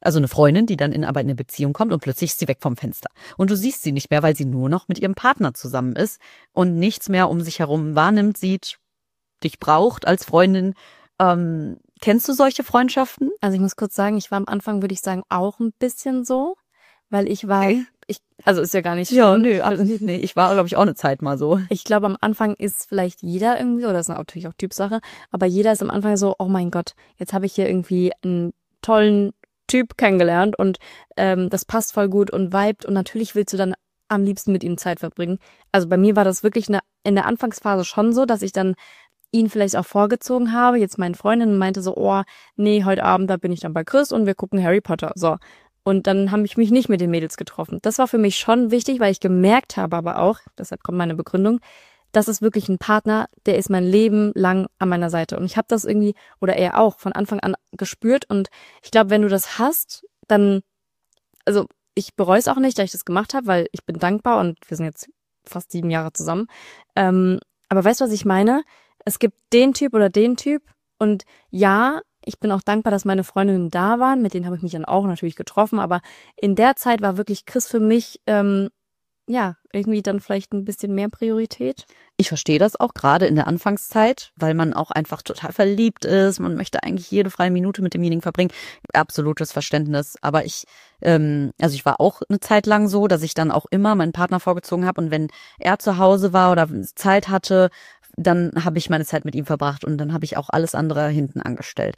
S2: Also eine Freundin, die dann aber in eine Beziehung kommt und plötzlich ist sie weg vom Fenster. Und du siehst sie nicht mehr, weil sie nur noch mit ihrem Partner zusammen ist und nichts mehr um sich herum wahrnimmt, sieht, dich braucht als Freundin. Kennst du solche Freundschaften?
S1: Also ich muss kurz sagen, ich war am Anfang, würde ich sagen, auch ein bisschen so, weil ich war, also ist ja gar nicht
S2: Ja,
S1: schlimm.
S2: also nee, ich war, glaube ich, auch eine Zeit mal so.
S1: Ich glaube, am Anfang ist vielleicht jeder irgendwie, oder das ist natürlich auch Typsache, aber jeder ist am Anfang so, oh mein Gott, jetzt habe ich hier irgendwie einen tollen Typ kennengelernt und das passt voll gut und vibet und natürlich willst du dann am liebsten mit ihm Zeit verbringen. Also bei mir war das wirklich in der Anfangsphase schon so, dass ich dann ihn vielleicht auch vorgezogen habe, jetzt meine Freundin meinte so, oh, nee, heute Abend, da bin ich dann bei Chris und wir gucken Harry Potter, so. Und dann habe ich mich nicht mit den Mädels getroffen. Das war für mich schon wichtig, weil ich gemerkt habe aber auch, deshalb kommt meine Begründung, das ist wirklich ein Partner, der ist mein Leben lang an meiner Seite. Und ich habe das irgendwie, oder er auch, von Anfang an gespürt. Und ich glaube, wenn du das hast, dann, also ich bereue es auch nicht, dass ich das gemacht habe, weil ich bin dankbar und wir sind jetzt fast 7 Jahre zusammen. Aber weißt du, was ich meine? Es gibt den Typ oder den Typ und ja, ich bin auch dankbar, dass meine Freundinnen da waren, mit denen habe ich mich dann auch natürlich getroffen, aber in der Zeit war wirklich Chris für mich, ja, irgendwie dann vielleicht ein bisschen mehr Priorität.
S2: Ich verstehe das auch gerade in der Anfangszeit, weil man auch einfach total verliebt ist. Man möchte eigentlich jede freie Minute mit demjenigen verbringen. Absolutes Verständnis. Aber also ich war auch eine Zeit lang so, dass ich dann auch immer meinen Partner vorgezogen habe und wenn er zu Hause war oder Zeit hatte, dann habe ich meine Zeit mit ihm verbracht und dann habe ich auch alles andere hinten angestellt.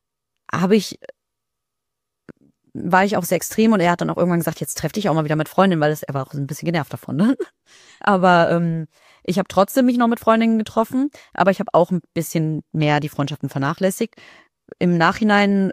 S2: War ich auch sehr extrem und er hat dann auch irgendwann gesagt, jetzt treff dich auch mal wieder mit Freundinnen, weil er war auch ein bisschen genervt davon, ne? Aber ich habe trotzdem mich noch mit Freundinnen getroffen, aber ich habe auch ein bisschen mehr die Freundschaften vernachlässigt. Im Nachhinein,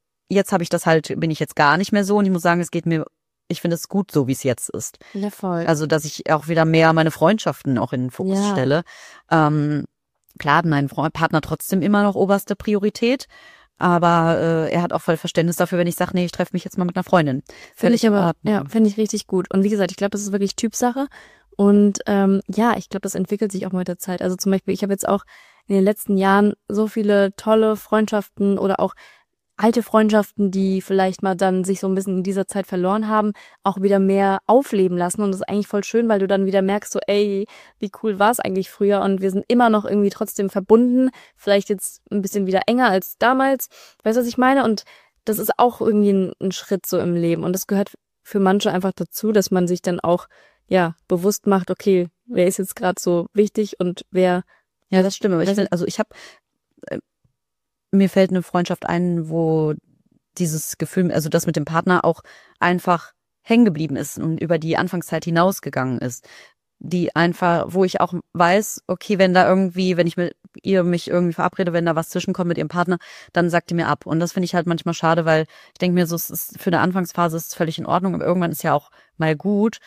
S2: bin ich jetzt gar nicht mehr so und ich muss sagen, ich finde es gut so, wie es jetzt ist.
S1: Ja, voll.
S2: Also, dass ich auch wieder mehr meine Freundschaften auch in den Fokus stelle. Klar hat mein Partner trotzdem immer noch oberste Priorität, aber er hat auch voll Verständnis dafür, wenn ich sage, nee, ich treffe mich jetzt mal mit einer Freundin.
S1: Finde ich richtig gut. Und wie gesagt, ich glaube, das ist wirklich Typsache. Und ja, ich glaube, das entwickelt sich auch mit der Zeit. Also zum Beispiel, ich habe jetzt auch in den letzten Jahren so viele tolle Freundschaften oder auch alte Freundschaften, die vielleicht mal dann sich so ein bisschen in dieser Zeit verloren haben, auch wieder mehr aufleben lassen. Und das ist eigentlich voll schön, weil du dann wieder merkst, so, ey, wie cool war es eigentlich früher? Und wir sind immer noch irgendwie trotzdem verbunden. Vielleicht jetzt ein bisschen wieder enger als damals. Weißt du, was ich meine? Und das ist auch irgendwie ein Schritt so im Leben. Und das gehört für manche einfach dazu, dass man sich dann auch, ja, bewusst macht, okay, wer ist jetzt gerade so wichtig und wer.
S2: Ja, das stimmt. Aber mir fällt eine Freundschaft ein, wo dieses Gefühl, also das mit dem Partner auch einfach hängen geblieben ist und über die Anfangszeit hinausgegangen ist. Die einfach, wo ich auch weiß, okay, wenn ich mit ihr mich irgendwie verabrede, wenn da was zwischenkommt mit ihrem Partner, dann sagt die mir ab. Und das finde ich halt manchmal schade, weil ich denke mir so, es ist für eine Anfangsphase ist es völlig in Ordnung, aber irgendwann ist ja auch mal gut,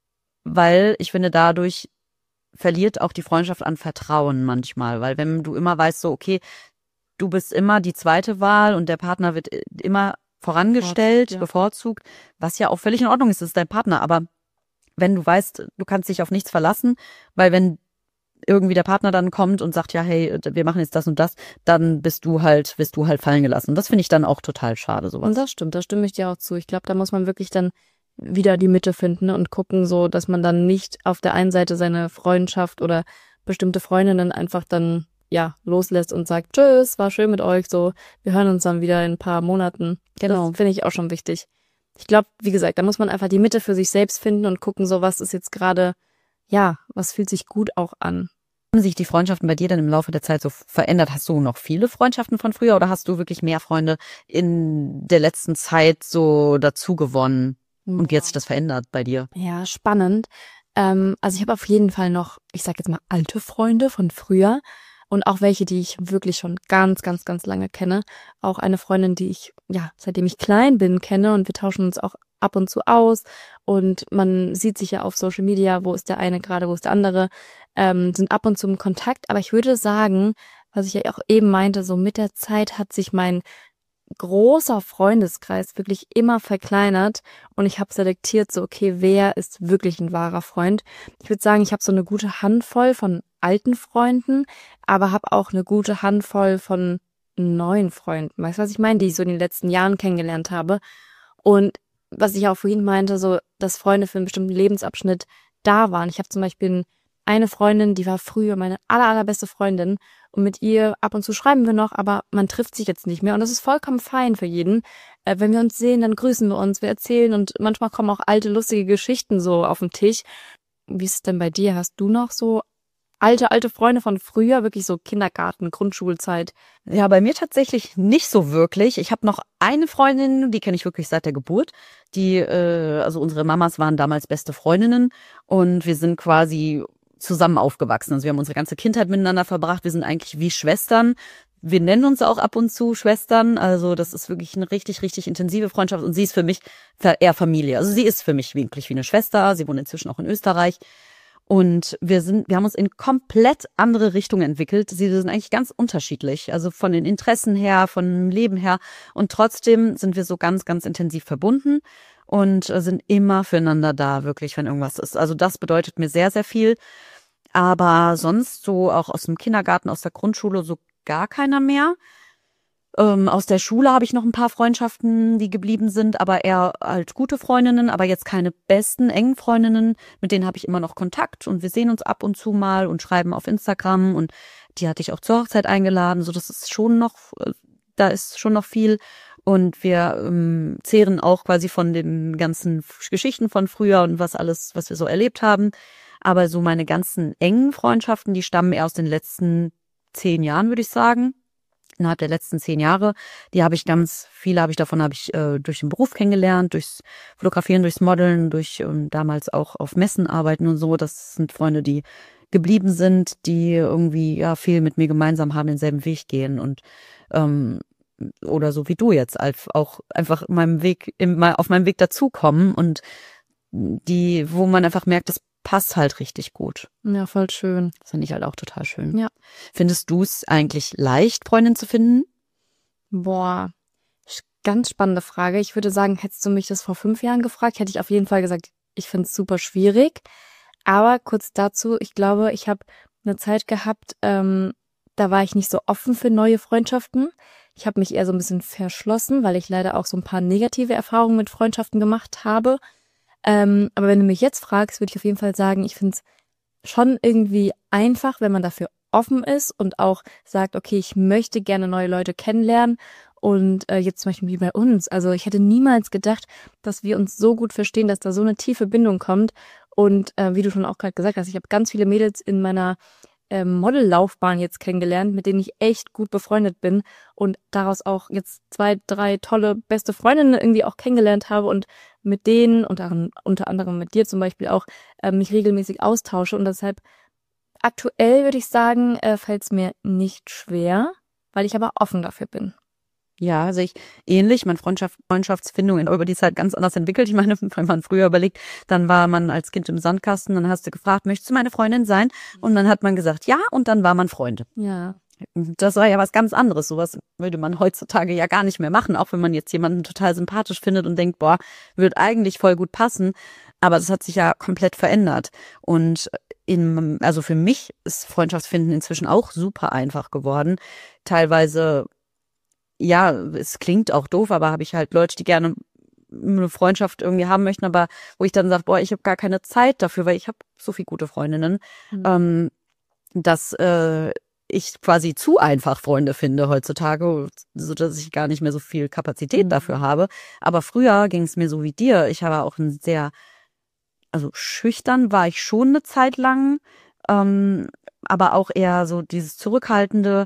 S2: weil ich finde, dadurch verliert auch die Freundschaft an Vertrauen manchmal, weil wenn du immer weißt, so, okay, du bist immer die zweite Wahl und der Partner wird immer vorangestellt, bevorzugt, was ja auch völlig in Ordnung ist, das ist dein Partner, aber wenn du weißt, du kannst dich auf nichts verlassen, weil wenn irgendwie der Partner dann kommt und sagt, ja, hey, wir machen jetzt das und das, dann wirst du halt fallen gelassen. Und das finde ich dann auch total schade, sowas.
S1: Und das stimmt, da stimme ich dir auch zu. Ich glaube, da muss man wirklich dann wieder die Mitte finden und gucken, so, dass man dann nicht auf der einen Seite seine Freundschaft oder bestimmte Freundinnen einfach dann ja loslässt und sagt, tschüss, war schön mit euch, so, wir hören uns dann wieder in ein paar Monaten.
S2: Genau.
S1: Das finde ich auch schon wichtig. Ich glaube, wie gesagt, da muss man einfach die Mitte für sich selbst finden und gucken, so, was ist jetzt gerade, ja, was fühlt sich gut auch an.
S2: Haben sich die Freundschaften bei dir dann im Laufe der Zeit so verändert? Hast du noch viele Freundschaften von früher oder hast du wirklich mehr Freunde in der letzten Zeit so dazu gewonnen? Und wie hat sich das verändert bei dir?
S1: Ja, spannend. Also ich habe auf jeden Fall noch, ich sag jetzt mal, alte Freunde von früher und auch welche, die ich wirklich schon ganz, ganz, ganz lange kenne. Auch eine Freundin, die ich, ja, seitdem ich klein bin, kenne und wir tauschen uns auch ab und zu aus und man sieht sich ja auf Social Media, wo ist der eine gerade, wo ist der andere, sind ab und zu im Kontakt. Aber ich würde sagen, was ich ja auch eben meinte, so mit der Zeit hat sich mein großer Freundeskreis wirklich immer verkleinert und ich habe selektiert, so okay, wer ist wirklich ein wahrer Freund. Ich würde sagen, ich habe so eine gute Handvoll von alten Freunden, aber habe auch eine gute Handvoll von neuen Freunden. Weißt du, was ich meine? Die ich so in den letzten Jahren kennengelernt habe. Und was ich auch vorhin meinte, so, dass Freunde für einen bestimmten Lebensabschnitt da waren. Ich habe zum Beispiel eine Freundin, die war früher meine allerbeste Freundin und mit ihr ab und zu schreiben wir noch, aber man trifft sich jetzt nicht mehr und das ist vollkommen fein für jeden. Wenn wir uns sehen, dann grüßen wir uns, wir erzählen und manchmal kommen auch alte, lustige Geschichten so auf den Tisch. Wie ist es denn bei dir? Hast du noch so alte Freunde von früher, wirklich so Kindergarten, Grundschulzeit?
S2: Ja, bei mir tatsächlich nicht so wirklich. Ich habe noch eine Freundin, die kenne ich wirklich seit der Geburt. Also unsere Mamas waren damals beste Freundinnen und wir sind quasi zusammen aufgewachsen. Also wir haben unsere ganze Kindheit miteinander verbracht. Wir sind eigentlich wie Schwestern. Wir nennen uns auch ab und zu Schwestern. Also das ist wirklich eine richtig, richtig intensive Freundschaft und sie ist für mich eher Familie. Also sie ist für mich wirklich wie eine Schwester. Sie wohnt inzwischen auch in Österreich. Und wir haben uns in komplett andere Richtungen entwickelt. Sie sind eigentlich ganz unterschiedlich. Also von den Interessen her, von dem Leben her. Und trotzdem sind wir so ganz, ganz intensiv verbunden und sind immer füreinander da, wirklich, wenn irgendwas ist. Also das bedeutet mir sehr, sehr viel. Aber sonst so auch aus dem Kindergarten, aus der Grundschule so gar keiner mehr. Aus der Schule habe ich noch ein paar Freundschaften, die geblieben sind, aber eher halt gute Freundinnen, aber jetzt keine besten, engen Freundinnen. Mit denen habe ich immer noch Kontakt und wir sehen uns ab und zu mal und schreiben auf Instagram und die hatte ich auch zur Hochzeit eingeladen. So, das ist schon noch, da ist schon noch viel. Und wir zehren auch quasi von den ganzen Geschichten von früher und was wir so erlebt haben. Aber so meine ganzen engen Freundschaften, die stammen eher aus den letzten 10 Jahren, würde ich sagen. Innerhalb der letzten 10 Jahre, viele habe ich durch den Beruf kennengelernt, durchs Fotografieren, durchs Modeln, durch damals auch auf Messen arbeiten und so. Das sind Freunde, die geblieben sind, die irgendwie ja viel mit mir gemeinsam haben, denselben Weg gehen und oder so wie du jetzt, auch einfach auf meinem Weg dazukommen und wo man einfach merkt, das passt halt richtig gut.
S1: Ja, voll schön.
S2: Das finde ich halt auch total schön.
S1: Ja.
S2: Findest du es eigentlich leicht, Freundin zu finden?
S1: Boah, ganz spannende Frage. Ich würde sagen, hättest du mich das vor 5 Jahren gefragt, hätte ich auf jeden Fall gesagt, ich finde es super schwierig. Aber kurz dazu, ich glaube, ich habe eine Zeit gehabt, da war ich nicht so offen für neue Freundschaften. Ich habe mich eher so ein bisschen verschlossen, weil ich leider auch so ein paar negative Erfahrungen mit Freundschaften gemacht habe. Aber wenn du mich jetzt fragst, würde ich auf jeden Fall sagen, ich finde es schon irgendwie einfach, wenn man dafür offen ist und auch sagt, okay, ich möchte gerne neue Leute kennenlernen. Und jetzt zum Beispiel wie bei uns. Also ich hätte niemals gedacht, dass wir uns so gut verstehen, dass da so eine tiefe Bindung kommt. Und wie du schon auch gerade gesagt hast, ich habe ganz viele Mädels in meiner Modellaufbahn jetzt kennengelernt, mit denen ich echt gut befreundet bin und daraus auch jetzt 2, 3 tolle beste Freundinnen irgendwie auch kennengelernt habe und mit denen, unter anderem mit dir zum Beispiel auch, mich regelmäßig austausche. Und deshalb aktuell würde ich sagen, fällt es mir nicht schwer, weil ich aber offen dafür bin.
S2: Ja, sehe ich ähnlich. Meine Freundschaftsfindung über die Zeit ganz anders entwickelt. Ich meine, wenn man früher überlegt, dann war man als Kind im Sandkasten, dann hast du gefragt, möchtest du meine Freundin sein? Und dann hat man gesagt, ja, und dann war man Freunde.
S1: Ja.
S2: Das war ja was ganz anderes. Sowas würde man heutzutage ja gar nicht mehr machen, auch wenn man jetzt jemanden total sympathisch findet und denkt, boah, wird eigentlich voll gut passen. Aber das hat sich ja komplett verändert. Und also für mich ist Freundschaftsfinden inzwischen auch super einfach geworden. Teilweise, ja, es klingt auch doof, aber habe ich halt Leute, die gerne eine Freundschaft irgendwie haben möchten, aber wo ich dann sage, boah, ich habe gar keine Zeit dafür, weil ich habe so viele gute Freundinnen, dass ich quasi zu einfach Freunde finde heutzutage, so dass ich gar nicht mehr so viel Kapazität dafür habe. Aber früher ging es mir so wie dir. Ich habe auch also schüchtern war ich schon eine Zeit lang, aber auch eher so dieses Zurückhaltende,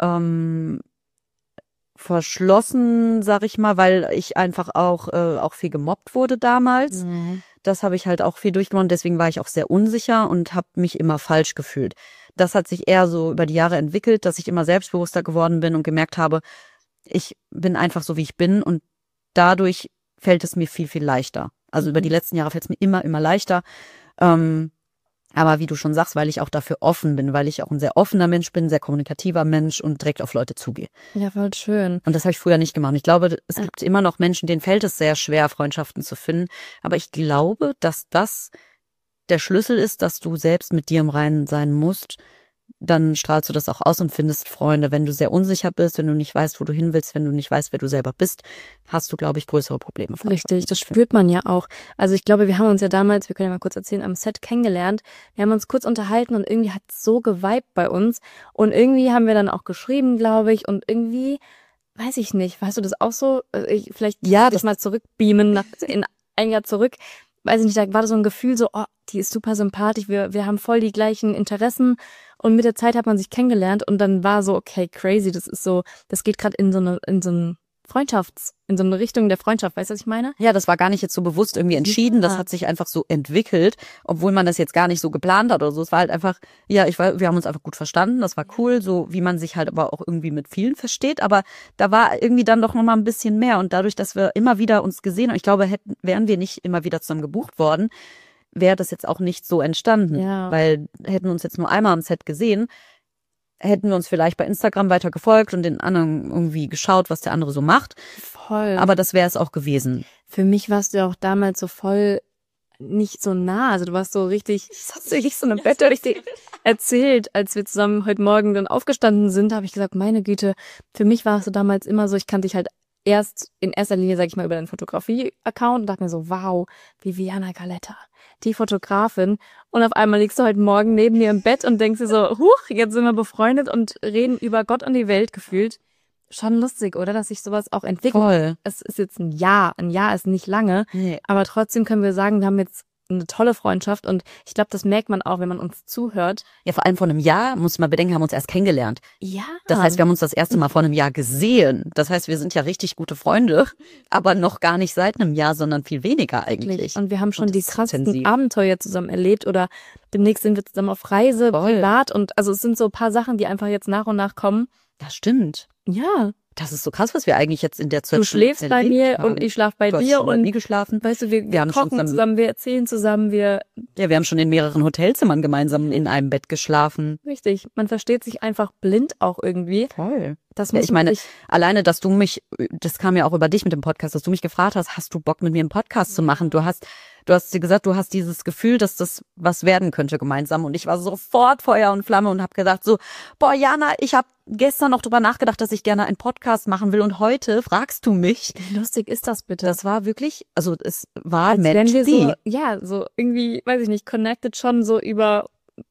S2: verschlossen, sag ich mal, weil ich einfach auch viel gemobbt wurde damals.
S1: Mhm.
S2: Das habe ich halt auch viel durchgemacht. Deswegen war ich auch sehr unsicher und habe mich immer falsch gefühlt. Das hat sich eher so über die Jahre entwickelt, dass ich immer selbstbewusster geworden bin und gemerkt habe, ich bin einfach so, wie ich bin und dadurch fällt es mir viel, viel leichter. Also über die letzten Jahre fällt es mir immer, immer leichter. Aber wie du schon sagst, weil ich auch dafür offen bin, weil ich auch ein sehr offener Mensch bin, sehr kommunikativer Mensch und direkt auf Leute zugehe.
S1: Ja, voll schön.
S2: Und das habe ich früher nicht gemacht. Ich glaube, es gibt immer noch Menschen, denen fällt es sehr schwer, Freundschaften zu finden. Aber ich glaube, dass das der Schlüssel ist, dass du selbst mit dir im Reinen sein musst, dann strahlst du das auch aus und findest Freunde. Wenn du sehr unsicher bist, wenn du nicht weißt, wo du hin willst, wenn du nicht weißt, wer du selber bist, hast du, glaube ich, größere Probleme.
S1: Richtig, das spürt man ja auch. Also ich glaube, wir haben uns ja damals, wir können ja mal kurz erzählen, am Set kennengelernt. Wir haben uns kurz unterhalten und irgendwie hat es so geweibt bei uns. Und irgendwie haben wir dann auch geschrieben, glaube ich. Und irgendwie, weiß ich nicht, weißt du das auch so? Vielleicht das mal zurückbeamen in ein Jahr zurück. Weiß ich nicht, da war so ein Gefühl so, oh, die ist super sympathisch, wir haben voll die gleichen Interessen und mit der Zeit hat man sich kennengelernt und dann war so, okay, crazy, das ist so, das geht gerade in so eine in so eine Richtung der Freundschaft, weißt du, was ich meine?
S2: Ja, das war gar nicht jetzt so bewusst irgendwie entschieden, das hat sich einfach so entwickelt, obwohl man das jetzt gar nicht so geplant hat oder so. Es war halt einfach, wir haben uns einfach gut verstanden, das war cool, so wie man sich halt aber auch irgendwie mit vielen versteht, aber da war irgendwie dann doch nochmal ein bisschen mehr und dadurch, dass wir immer wieder uns gesehen und ich glaube, wären wir nicht immer wieder zusammen gebucht worden, wäre das jetzt auch nicht so entstanden, weil hätten wir uns jetzt nur einmal am Set gesehen, hätten wir uns vielleicht bei Instagram weiter gefolgt und den anderen irgendwie geschaut, was der andere so macht.
S1: Voll.
S2: Aber das wäre es auch gewesen.
S1: Für mich warst du ja auch damals so voll nicht so nah. Also du warst so richtig, das hast du richtig so eine Bett richtig erzählt, als wir zusammen heute Morgen dann aufgestanden sind, habe ich gesagt, meine Güte, für mich warst du damals immer so, ich kannte dich halt in erster Linie, sag ich mal, über deinen Fotografie-Account und dachte mir so, wow, Viviana Galetta, die Fotografin. Und auf einmal liegst du heute Morgen neben mir im Bett und denkst dir so, huch, jetzt sind wir befreundet und reden über Gott und die Welt gefühlt. Schon lustig, oder? Dass sich sowas auch entwickelt.
S2: Voll.
S1: Es ist jetzt ein Jahr. Ein Jahr ist nicht lange.
S2: Nee.
S1: Aber trotzdem können wir sagen, wir haben jetzt eine tolle Freundschaft und ich glaube, das merkt man auch, wenn man uns zuhört.
S2: Ja, vor allem vor einem Jahr, muss man bedenken, haben wir uns erst kennengelernt.
S1: Ja.
S2: Das heißt, wir haben uns das erste Mal vor einem Jahr gesehen. Das heißt, wir sind ja richtig gute Freunde, aber noch gar nicht seit einem Jahr, sondern viel weniger eigentlich.
S1: Und wir haben schon die krassesten Abenteuer zusammen erlebt oder demnächst sind wir zusammen auf Reise, privat und also es sind so ein paar Sachen, die einfach jetzt nach und nach kommen.
S2: Das stimmt.
S1: Ja.
S2: Das ist so krass, was wir eigentlich jetzt in der Zeit.
S1: Du schläfst bei mir und ich schlaf bei dir und
S2: nie geschlafen.
S1: Weißt du, wir haben kochen zusammen, wir erzählen zusammen, wir
S2: haben schon in mehreren Hotelzimmern gemeinsam in einem Bett geschlafen.
S1: Richtig, man versteht sich einfach blind auch irgendwie.
S2: Voll.
S1: Das muss
S2: ich meine, alleine, dass du mich, das kam ja auch über dich mit dem Podcast, dass du mich gefragt hast du Bock mit mir einen Podcast zu machen? Du hast dir gesagt, du hast dieses Gefühl, dass das was werden könnte gemeinsam. Und ich war sofort Feuer und Flamme und habe gedacht so, boah, Jana, ich habe gestern noch drüber nachgedacht, dass ich gerne einen Podcast machen will und heute fragst du mich.
S1: Wie lustig ist das bitte?
S2: Das war wirklich, also es war
S1: Match so, ja, so irgendwie, weiß ich nicht, connected schon so über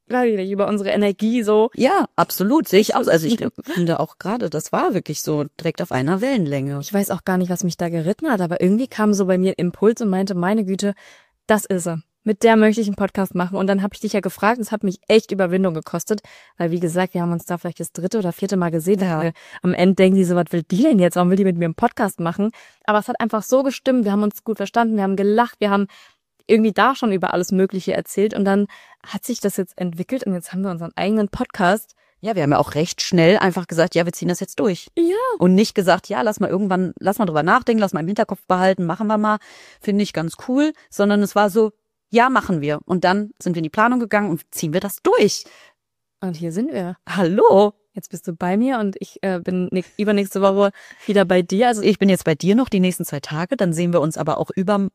S1: unsere Energie so.
S2: Ja, absolut, sehe ich aus. Also ich finde auch gerade, das war wirklich so direkt auf einer Wellenlänge.
S1: Ich weiß auch gar nicht, was mich da geritten hat, aber irgendwie kam so bei mir Impuls und meinte, meine Güte, das ist er. Mit der möchte ich einen Podcast machen. Und dann habe ich dich ja gefragt, es hat mich echt Überwindung gekostet, weil wie gesagt, wir haben uns da vielleicht das 3. oder 4. Mal gesehen. Ja. Am Ende denken die so, was will die denn jetzt? Warum will die mit mir einen Podcast machen? Aber es hat einfach so gestimmt, wir haben uns gut verstanden, wir haben gelacht, wir haben irgendwie da schon über alles Mögliche erzählt und dann hat sich das jetzt entwickelt und jetzt haben wir unseren eigenen Podcast.
S2: Ja, wir haben ja auch recht schnell einfach gesagt, ja, wir ziehen das jetzt durch.
S1: Ja.
S2: Und nicht gesagt, ja, lass mal drüber nachdenken, lass mal im Hinterkopf behalten, machen wir mal, finde ich ganz cool, sondern es war so, ja, machen wir. Und dann sind wir in die Planung gegangen und ziehen wir das durch.
S1: Und hier sind wir.
S2: Hallo.
S1: Jetzt bist du bei mir und ich bin übernächste Woche wieder bei dir. Also
S2: ich bin jetzt bei dir noch die nächsten 2 Tage, dann sehen wir uns aber auch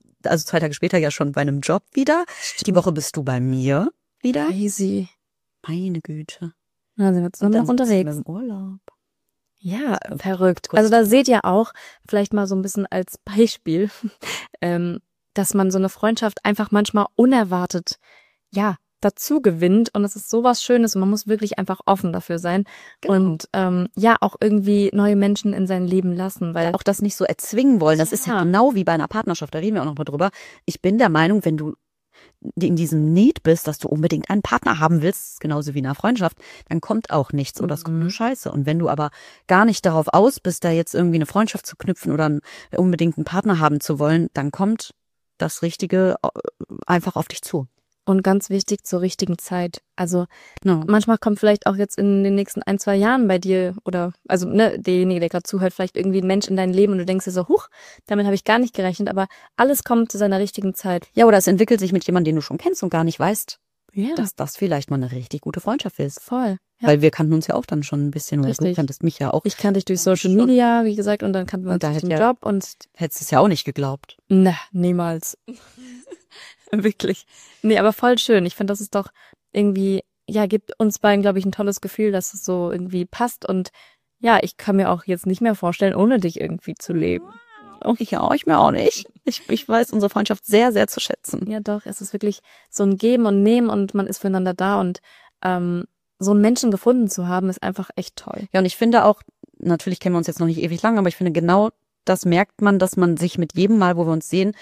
S2: 2 Tage später ja schon bei einem Job wieder. Die Woche bist du bei mir wieder.
S1: Crazy.
S2: Meine Güte.
S1: Na, sind wir zusammen noch unterwegs.
S2: Im Urlaub.
S1: Ja, verrückt. Also da seht ihr auch, vielleicht mal so ein bisschen als Beispiel, dass man so eine Freundschaft einfach manchmal unerwartet, ja, dazu gewinnt und es ist sowas Schönes und man muss wirklich einfach offen dafür sein und ja, auch irgendwie neue Menschen in sein Leben lassen, weil
S2: auch das nicht so erzwingen wollen. Das ist ja genau wie bei einer Partnerschaft, da reden wir auch noch mal drüber. Ich bin der Meinung, wenn du in diesem Need bist, dass du unbedingt einen Partner haben willst, genauso wie in einer Freundschaft, dann kommt auch nichts oder es kommt nur Scheiße. Und wenn du aber gar nicht darauf aus bist, da jetzt irgendwie eine Freundschaft zu knüpfen oder unbedingt einen Partner haben zu wollen, dann kommt das Richtige einfach auf dich zu.
S1: Und ganz wichtig, zur richtigen Zeit. Also manchmal kommt vielleicht auch jetzt in den nächsten 1-2 Jahren bei dir oder also derjenige, der gerade zuhört, vielleicht irgendwie ein Mensch in dein Leben und du denkst dir so, huch, damit habe ich gar nicht gerechnet, aber alles kommt zu seiner richtigen Zeit.
S2: Ja, oder es entwickelt sich mit jemandem, den du schon kennst und gar nicht weißt, dass das vielleicht mal eine richtig gute Freundschaft ist.
S1: Voll. Ja.
S2: Weil wir kannten uns ja auch dann schon ein bisschen.
S1: Richtig.
S2: Du kanntest mich ja auch.
S1: Ich kannte dich durch Social Media, wie gesagt, und dann kannten wir uns durch den Job und
S2: hättest es ja auch nicht geglaubt.
S1: Na, niemals. Wirklich. Nee, aber voll schön. Ich finde, das ist doch irgendwie ja, gibt uns beiden, glaube ich, ein tolles Gefühl, dass es so irgendwie passt. Und ja, ich kann mir auch jetzt nicht mehr vorstellen, ohne dich irgendwie zu leben.
S2: Ich mir auch nicht. Ich weiß unsere Freundschaft sehr, sehr zu schätzen.
S1: Ja, doch, es ist wirklich so ein Geben und Nehmen und man ist füreinander da und so einen Menschen gefunden zu haben, ist einfach echt toll.
S2: Ja, und ich finde auch, natürlich kennen wir uns jetzt noch nicht ewig lang, aber ich finde genau das merkt man, dass man sich mit jedem Mal, wo wir uns sehen,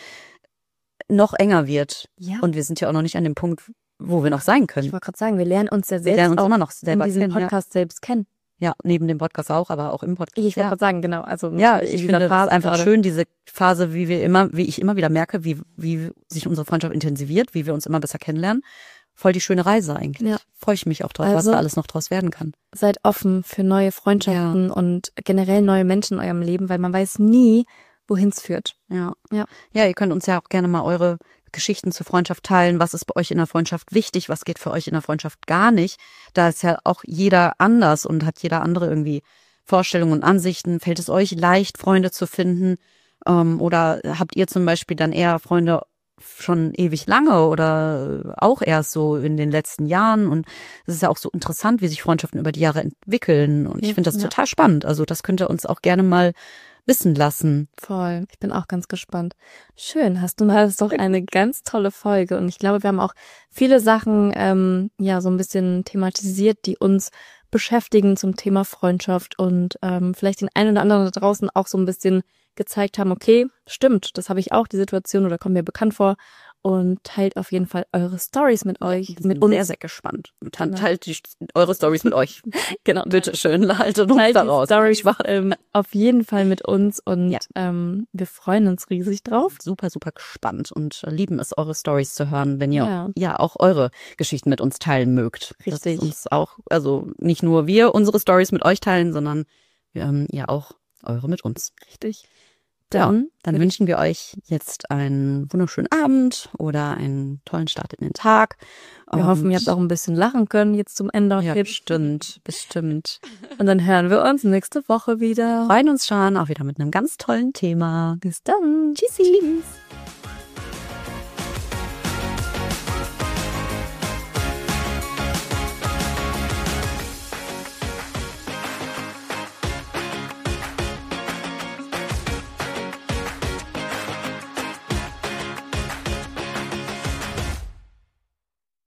S2: noch enger wird.
S1: Ja.
S2: Und wir sind ja auch noch nicht an dem Punkt, wo wir noch sein können.
S1: Ich wollte gerade sagen, wir lernen uns ja
S2: Wir
S1: selbst
S2: lernen uns
S1: auch
S2: immer noch
S1: in
S2: selber
S1: diesem
S2: kennen.
S1: Podcast selbst kennen.
S2: Ja, neben dem Podcast auch, aber auch im Podcast.
S1: Ich wollte gerade sagen, genau. Also
S2: Ja,
S1: in
S2: ich
S1: dieser
S2: finde
S1: Phase
S2: das einfach
S1: gerade.
S2: schön, diese Phase, wie ich immer wieder merke, wie sich unsere Freundschaft intensiviert, wie wir uns immer besser kennenlernen. Voll die schöne Reise eigentlich.
S1: Ja.
S2: Freue ich mich auch drauf, was
S1: Also-
S2: da alles noch draus werden kann.
S1: Seid offen für neue Freundschaften und generell neue Menschen in eurem Leben, weil man weiß nie, wohin es führt.
S2: Ja.
S1: Ja.
S2: Ja, ihr könnt uns ja auch gerne mal eure Geschichten zur Freundschaft teilen. Was ist bei euch in der Freundschaft wichtig? Was geht für euch in der Freundschaft gar nicht? Da ist ja auch jeder anders und hat jeder andere irgendwie Vorstellungen und Ansichten. Fällt es euch leicht, Freunde zu finden? Oder habt ihr zum Beispiel dann eher Freunde schon ewig lange oder auch erst so in den letzten Jahren? Und es ist ja auch so interessant, wie sich Freundschaften über die Jahre entwickeln. Und ich finde das
S1: Ja.
S2: total spannend. Also das könnt ihr uns auch gerne mal wissen lassen.
S1: Voll. Ich bin auch ganz gespannt. Schön, hast du mal, das ist doch eine ganz tolle Folge und ich glaube, wir haben auch viele Sachen ja so ein bisschen thematisiert, die uns beschäftigen zum Thema Freundschaft und vielleicht den einen oder anderen da draußen auch so ein bisschen gezeigt haben, okay, stimmt, das habe ich auch, die Situation oder kommt mir bekannt vor und teilt auf jeden Fall eure Stories mit euch, mit uns.
S2: Sehr, sehr gespannt. Und dann
S1: Genau.
S2: teilt eure Stories mit euch.
S1: Genau,
S2: Bitte schön, haltet uns
S1: teilt
S2: da
S1: die
S2: raus.
S1: Stories auf jeden Fall mit uns und
S2: Ja.
S1: wir freuen uns riesig drauf.
S2: Super, super gespannt und lieben es, eure Stories zu hören, wenn ihr
S1: Ja.
S2: auch eure Geschichten mit uns teilen mögt. Das
S1: Richtig.
S2: ist uns auch, also nicht nur wir unsere Stories mit euch teilen, sondern ja auch eure mit uns.
S1: Richtig.
S2: Dann
S1: Dann
S2: wünschen wir euch jetzt einen wunderschönen Abend oder einen tollen Start in den Tag.
S1: wir hoffen, ihr habt auch ein bisschen lachen können jetzt zum Ende.
S2: Ja, bestimmt.
S1: Und dann hören wir uns nächste Woche wieder.
S2: Freuen uns schon, auch wieder mit einem ganz tollen Thema.
S1: Bis dann.
S2: Tschüssi.